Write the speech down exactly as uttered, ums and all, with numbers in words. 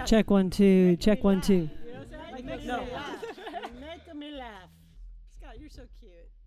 Check one, two. Check one, two. You know what I'm saying? Like, Make no. me laugh. Make me laugh. Scott, you're so cute.